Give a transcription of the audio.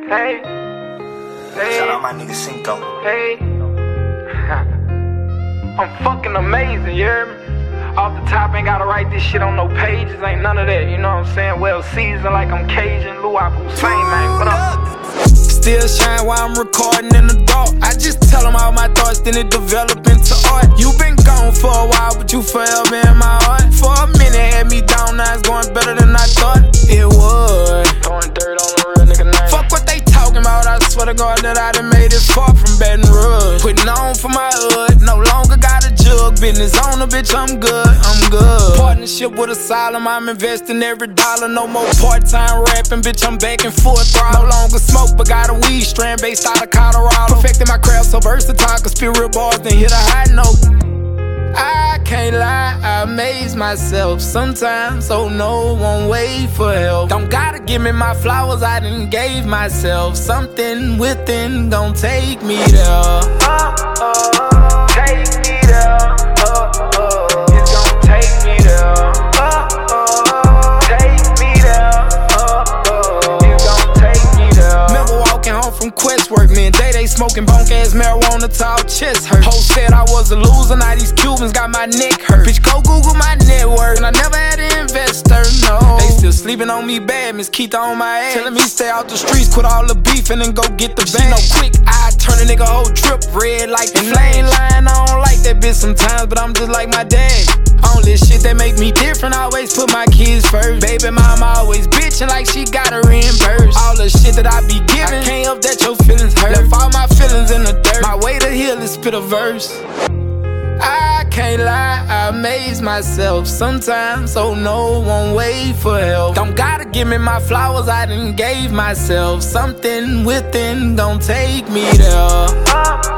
Hey, hey. Shout out my nigga Cinco. Hey. I'm fucking amazing, you hear me? Off the top, ain't gotta write this shit on no pages, ain't none of that, you know what I'm saying? Well seasoned like I'm Cajun, Luau Hussein, man. What up? Still shine while I'm recording in the dark. I just tell them all my thoughts, then it develop into art. You been gone for a while, but you forever in my heart. For a minute, had me down, now it's going better than I thought it would. Throwing dirt on the real nigga name. Fuck what they talking about, I swear to God that I done made it far from Baton Rouge. Putting on for my hood, no longer got a jug. Business on a bitch, I'm good, I'm good. Partnership with Asylum, I'm investing every dollar. No more part-time rapping, bitch, I'm back in full throttle. No longer smoke, but got a weed strand based out of Colorado. Perfecting my craft so versatile, can spit real bars, then hit a high note. I can't lie, I amaze myself sometimes, so no one wait for help. Don't gotta give me my flowers, I done gave myself. Something within gon' take me there. Take me there. It's gon' take me there. Take me there. It's gon' take me there. Remember walking home from Quest work, man, they smoking bunk ass marijuana till our chest hurt. Ho said I was a loser, now these Cubans got my neck hurt. Bitch, go Google my net worth, and I never had an investor, no. They still sleeping on me bad, Miss Keitha on my ass, telling me stay out the streets, quit all the beef, and then go get the bag. She know quick, I turn a nigga whole trip red like the flash. Ain't lying, I don't like that bitch sometimes, but I'm just like my dad. All this shit that make me different, always put my kids first. Baby mama always bitching like she gotta reimburse. All the shit that I be giving, I can't help that your feelings hurt. Left all my feelings in the dirt, my way to heal is spit a verse. I can't lie, I amaze myself sometimes, so no one wait for help. Don't gotta give me my flowers, I done gave myself. Something within gon' take me there.